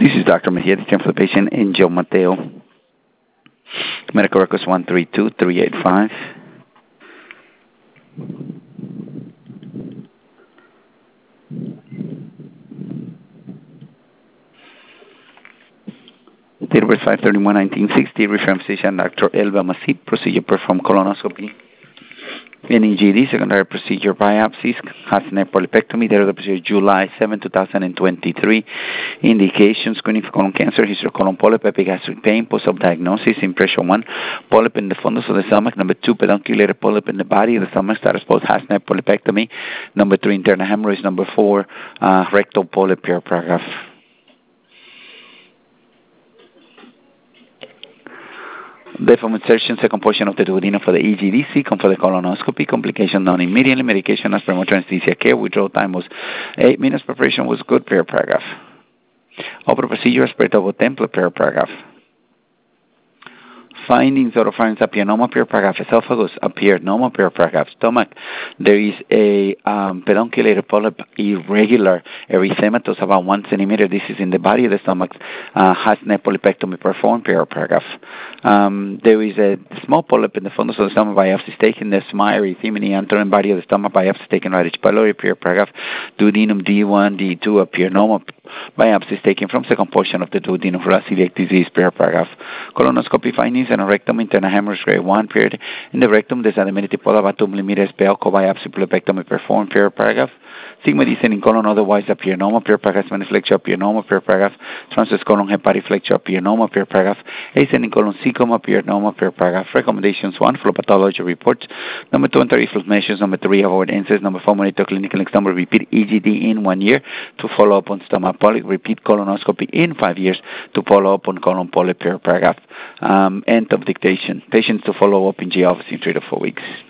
This is Dr. Mejia, the term for the patient, Angel Mateo. Medical records 132385. Date of birth 5/31/1960. Reference physician Dr. Elba Masip. Procedure performed colonoscopy. NEGD, secondary procedure biopsies, Hasner polypectomy. Date of the procedure July 7, 2023. Indication screening for colon cancer, history of colon polyp, epigastric pain, post-op diagnosis, impression 1, polyp in the fundus of the stomach. Number 2, pedunculated polyp in the body of the stomach, status post Hasner polypectomy. Number 3, internal hemorrhoids. Number 4, rectal polyp, pure paragraph. Therefore, insertion, second portion of the duodenum for the EGD, second for the colonoscopy, complication done immediately, medication as per anesthesia care, withdrawal time was 8 minutes, preparation was good, per paragraph. Open procedure as per double template, per paragraph. Findings: oropharynx apianoma, per paragraph. Esophagus, apianoma, per paragraph. Stomach, there is a pedunculated polyp, irregular erythematous, about 1 centimeter. This is in the body of the stomach. Hasner polypectomy performed, per paragraph. There is a small polyp in the fundus of the stomach, biopsy taken. The smile erythema in the anterior body of the stomach, biopsy taken right H. pylori, per paragraph. Duodenum D1, D2, apianoma, biopsies taken from second portion of the duodenum for celiac disease, per paragraph. Colonoscopy findings and a rectum, internal hemorrhage grade 1, period. In the rectum, there's an amenity polyp about 2 millimeters, Belko biopsy, polypectomy performed, per paragraph. Sigma descent in colon, otherwise apianoma, per paragraph. Maniflexia apianoma, per paragraph. Transverse colon hepatiflexia apianoma, per paragraph. Ascent in colon cecoma, apianoma, per paragraph. Recommendations: 1, flow pathology reports. Number 2, inflammation. Number 3, avoid incest. Number 4, monitor clinical exam. Repeat EGD in 1 year to follow up on stomach polyp. Repeat colonoscopy in 5 years to follow up on colon polyp, per paragraph. End of dictation. Patients to follow up in G office in 3 to 4 weeks.